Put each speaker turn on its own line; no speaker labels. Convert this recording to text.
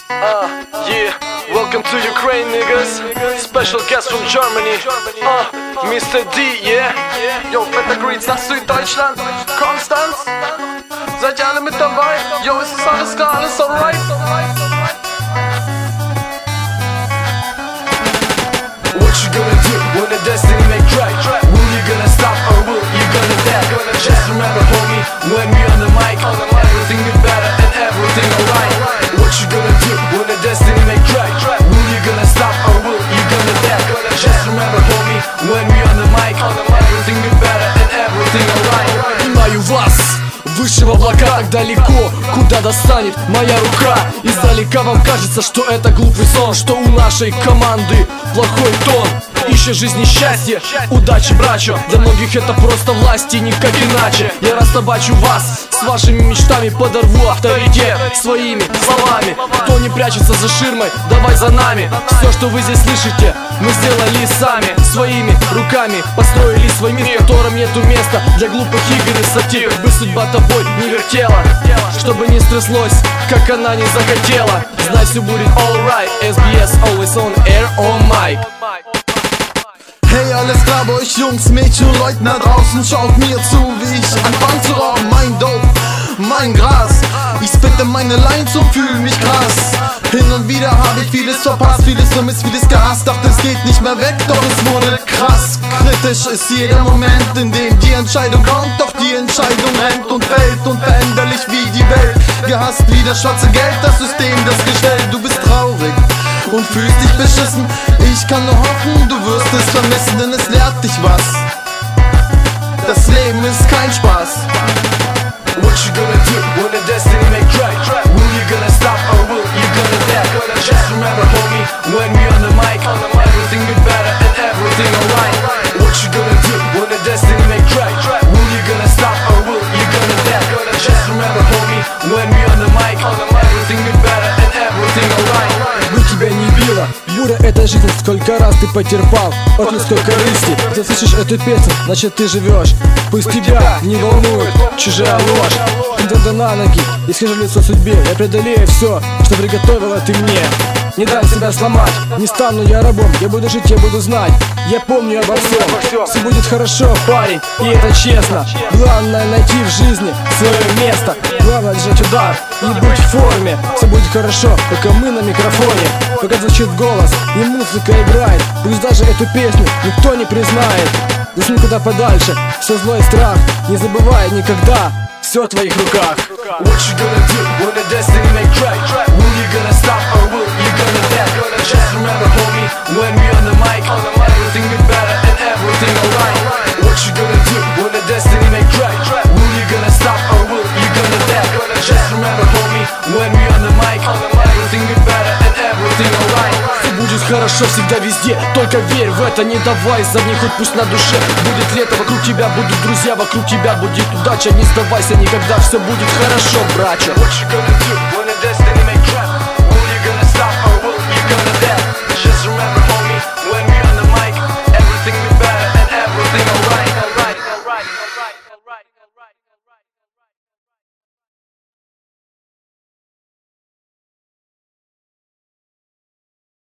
Yeah, welcome to Ukraine, niggas. Special guest from Germany. Mr. D, yeah.
Yo, fetter Greets nach Süddeutschland. Konstanz. Seid ihr alle mit dabei? Yo, ist alles klar, alles alright?
What you gonna do when the destiny make right? Will you gonna stop or will you gonna dare? Just remember, homie, when we on the mic, everything be better and everything alright. What you gonna do when the destiny make right? Will you gonna stop or will you gonna dare? Just remember, homie, when we on the mic, everything be better and everything alright.
Понимаю вас, выше в облаках, далеко, куда достанет моя рука. Издалека вам кажется, что это глупый сон, что у нашей команды плохой тон. Ища жизни счастье, удачи, брачо. Для многих это просто власть и никак иначе. Я растобачу вас с вашими мечтами, подорву авторитет своими словами. Кто не прячется за ширмой, давай за нами. Все, что вы здесь слышите, мы сделали сами. Своими руками построили свой мир, в котором нету места для глупых игр и сатир. Как бы судьба тобой не вертела, чтобы не стряслось, как она не захотела. Знай, все будет alright. SBS always on air, on mic.
Hey, alles klar bei euch Jungs, Mädchen und Leuten da draußen. Schaut mir zu, wie ich anfang zu rauchen. Mein Dope, mein Gras. Ich spitte meine Lines und fühl mich krass. Hin und wieder hab ich vieles verpasst, vieles vermisst, vieles gehasst. Dachte es geht nicht mehr weg, doch es wurde krass. Kritisch ist jeder Moment, in dem die Entscheidung kommt. Doch die Entscheidung rennt und fällt unveränderlich wie die Welt. Gehasst wie das schwarze Geld, das System, das gestellt. Du bist traurig und fühlst dich beschissen. Ich kann nur hoffen, du wirst es vermissen, denn es lehrt dich was. Das Leben ist kein Spaß.
What you gonna do when the destiny make right? Will you gonna stop or will you gonna dare? Just remember, homie, when we on the mic, everything be better and everything alright. What you gonna do when the destiny make right? Will you gonna stop or will you gonna dare? Just remember, homie, when we on the mic, everything be better and everything alright.
Бы тебя не била, буря эта жизнь, сколько раз ты потерпал от людской корысти. Ты слышишь эту песню, значит ты живешь. Пусть тебя не волнует чужая ложь. Тогда на ноги и скажи лицо судьбе. Я преодолею все, что приготовила ты мне. Не дам себя сломать, не стану я рабом. Я буду жить, я буду знать, я помню обо всем. Все будет хорошо, парень, и это честно. Главное найти в жизни свое место. Главное держать удар и быть в форме. Все будет хорошо, пока мы на микрофоне. Пока звучит голос и музыка играет. Пусть даже эту песню никто не признает. Засни куда подальше, все зло и страх. Не забывай никогда, все в твоих руках.
What you gonna do when the destiny make right? Will you gonna stop or will you gonna dare? Just remember, homie, when we on the mic, everything be better and everything alright. What you gonna do when the destiny make right? Will you gonna stop or will you gonna dare? Just remember, homie, when we on the mic, everything be better and everything alright.
Все будет хорошо всегда везде, только верь в это, не давай задней, хоть пусть на душе. Будет лето, вокруг тебя будут друзья, вокруг тебя будет удача. Не сдавайся никогда, все будет хорошо, брачо.
What you gonna do